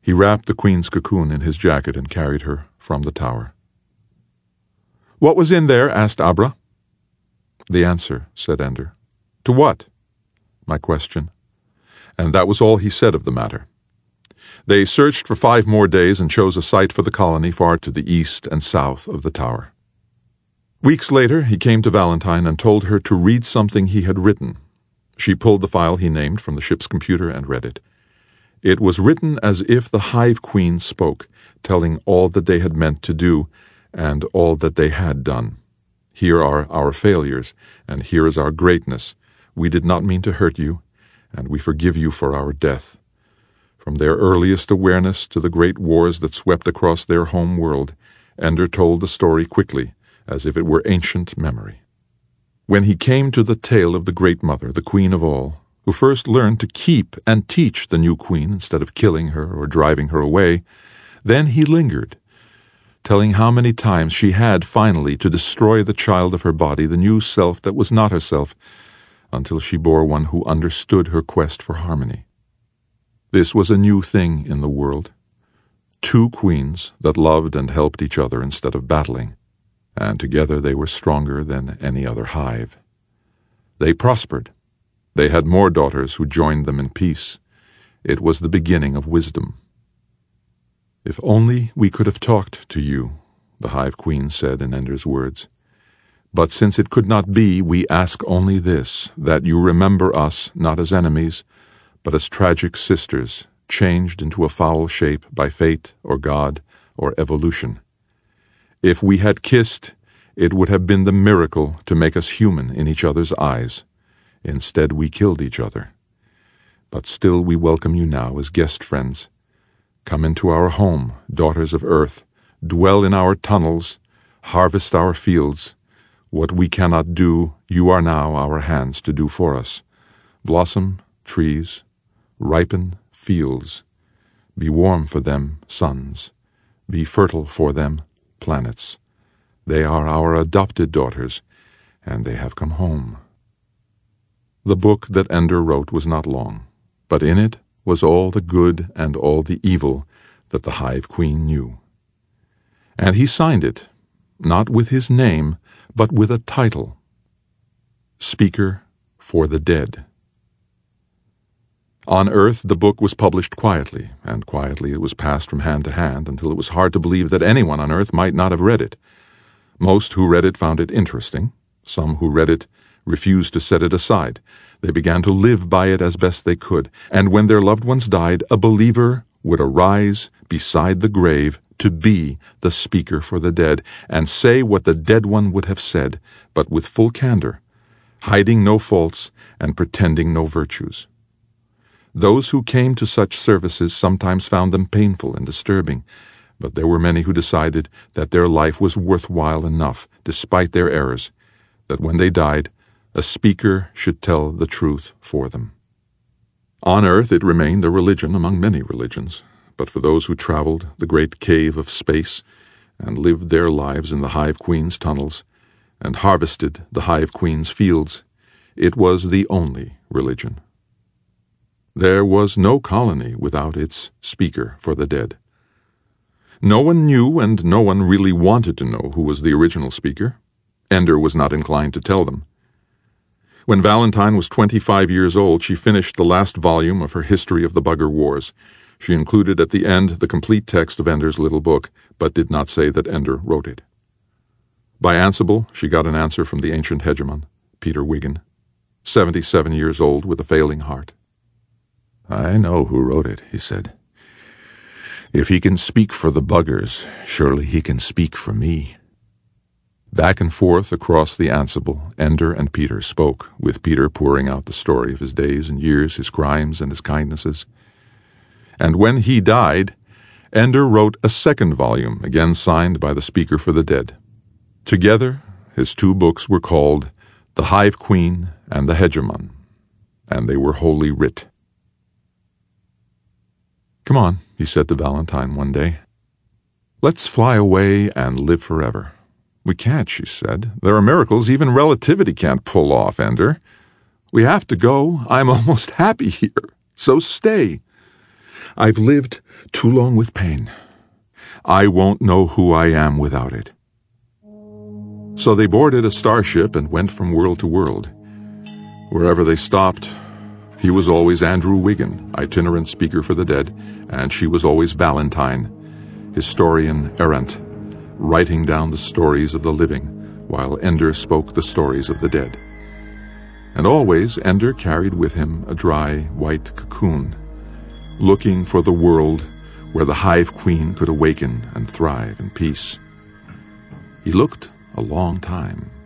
He wrapped the queen's cocoon in his jacket and carried her from the tower. "What was in there?" asked Abra. "The answer," said Ender. "To what?" "My question." And that was all he said of the matter. They searched for 5 more days and chose a site for the colony far to the east and south of the tower. Weeks later, he came to Valentine and told her to read something he had written. She pulled the file he named from the ship's computer and read it. It was written as if the Hive Queen spoke, telling all that they had meant to do and all that they had done. "Here are our failures, and here is our greatness. We did not mean to hurt you, and we forgive you for our death." From their earliest awareness to the great wars that swept across their home world, Ender told the story quickly, as if it were ancient memory. When he came to the tale of the Great Mother, the Queen of all, who first learned to keep and teach the new queen instead of killing her or driving her away, then he lingered, telling how many times she had finally to destroy the child of her body, the new self that was not herself, until she bore one who understood her quest for harmony. This was a new thing in the world. 2 queens that loved and helped each other instead of battling, and together they were stronger than any other hive. They prospered. They had more daughters who joined them in peace. It was the beginning of wisdom. "If only we could have talked to you," the Hive Queen said in Ender's words. "But since it could not be, we ask only this, that you remember us not as enemies, but as tragic sisters, changed into a foul shape by fate or God or evolution. If we had kissed, it would have been the miracle to make us human in each other's eyes. Instead, we killed each other. But still we welcome you now as guest friends. Come into our home, daughters of Earth, dwell in our tunnels, harvest our fields. What we cannot do, you are now our hands to do for us. Blossom, trees, ripen, fields. Be warm for them, suns. Be fertile for them, planets. They are our adopted daughters, and they have come home." The book that Ender wrote was not long, but in it was all the good and all the evil that the Hive Queen knew. And he signed it, not with his name, but with a title: Speaker for the Dead. On Earth, the book was published quietly, and quietly it was passed from hand to hand until it was hard to believe that anyone on Earth might not have read it. Most who read it found it interesting. Some who read it refused to set it aside. They began to live by it as best they could, and when their loved ones died, a believer would arise beside the grave to be the speaker for the dead and say what the dead one would have said, but with full candor, hiding no faults and pretending no virtues. Those who came to such services sometimes found them painful and disturbing, but there were many who decided that their life was worthwhile enough, despite their errors, that when they died, a speaker should tell the truth for them. On Earth it remained a religion among many religions, but for those who traveled the great cave of space and lived their lives in the Hive Queen's tunnels and harvested the Hive Queen's fields, it was the only religion. There was no colony without its speaker for the dead. No one knew and no one really wanted to know who was the original speaker. Ender was not inclined to tell them. When Valentine was 25 years old, she finished the last volume of her History of the Bugger Wars. She included at the end the complete text of Ender's little book, but did not say that Ender wrote it. By Ansible, she got an answer from the ancient hegemon, Peter Wiggin, 77 years old with a failing heart. "I know who wrote it," he said. "If he can speak for the buggers, surely he can speak for me." Back and forth across the Ansible, Ender and Peter spoke, with Peter pouring out the story of his days and years, his crimes and his kindnesses. And when he died, Ender wrote a second volume, again signed by the speaker for the dead. Together, his 2 books were called The Hive Queen and the Hegemon, and they were Holy Writ. "Come on," he said to Valentine one day. "Let's fly away and live forever." "We can't," she said. "There are miracles even relativity can't pull off, Ender. We have to go. I'm almost happy here, so stay." I've lived too long with pain. I won't know who I am without it." So they boarded a starship and went from world to world. Wherever they stopped, he was always Andrew Wiggin, itinerant speaker for the dead, and she was always Valentine, historian errant, writing down the stories of the living, while Ender spoke the stories of the dead. And always Ender carried with him a dry, white cocoon, looking for the world where the hive queen could awaken and thrive in peace. He looked a long time.